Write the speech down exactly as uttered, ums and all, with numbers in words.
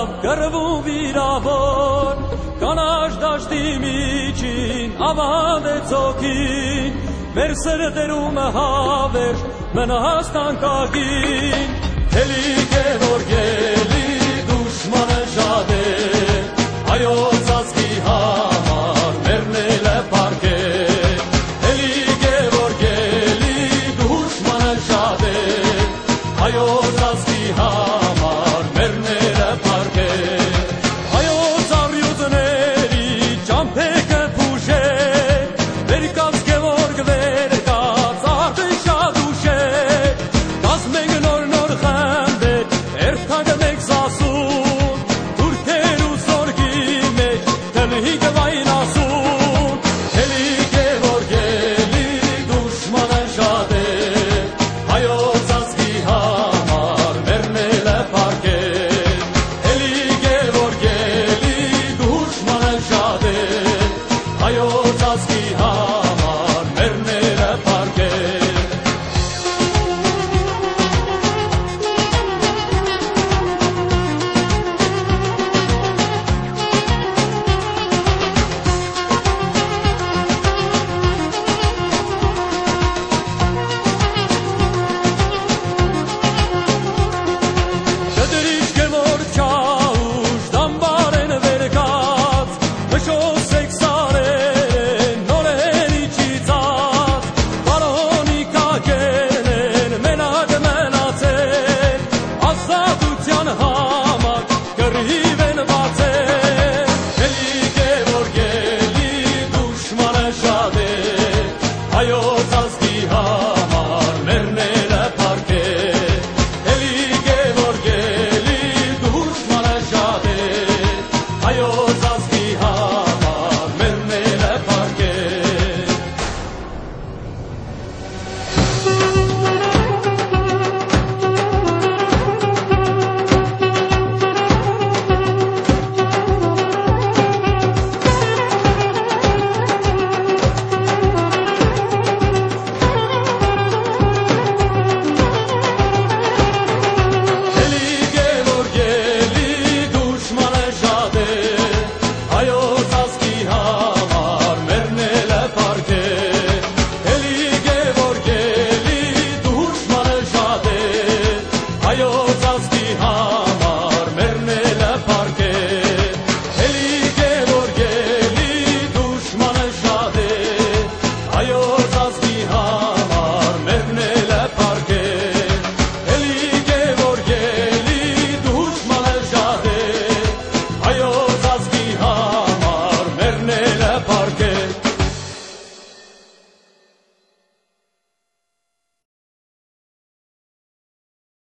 լավ գրվում վիրավոր կանաչ դաշտի միջին ավանդեց օքին մեր սրտերում հավերժ մնաց տանկագին Հելիք է որ գելի դուշմանը շատ է հայոց ազգի համար մեռնել է պարգել Հելիք է որ գելի դուշմանը շատ է հայոց ազգի համար մեռնել է պարգել հայոց առյուծների ճամփեքը փուշել վերկաց Գևորգ վերկաց արտը շատ ուշել կազմենք նոր նոր խմբեր երթանք մեկ սասուն թուրքեր ու զորքի մեջ դլհիկ վայն ասուն Հելիք է որ գելի դուշմանը շատ է հայոց ազգի համար մեռնել է պարգել Հելիք է որ գելի դուշմանը շատ է հայոց ազգի համար մեռնել է պարգել Շդրիչ Գևորգ Չաուշ դամբար են վերկաց Հշոսեք սարեն նորեն իջիծած Բարոնի կակեն են մենակ մնացել Ազատության համար կռիվ են բացել Հելիք է որ գելի դուշմանը շատ է հայոց ազգի համար մեռնել է պարգել Հելիք է որ գելի դուշմանը շատ է հայոց ազգի համար մեռնել է պարգել Հելիք է որ գելի դուշմանը շատ է հայոց ազգի համար մեռնել է պարգել Հելիք է որ գելի դուշմանը շատ է հայոց ազգի համար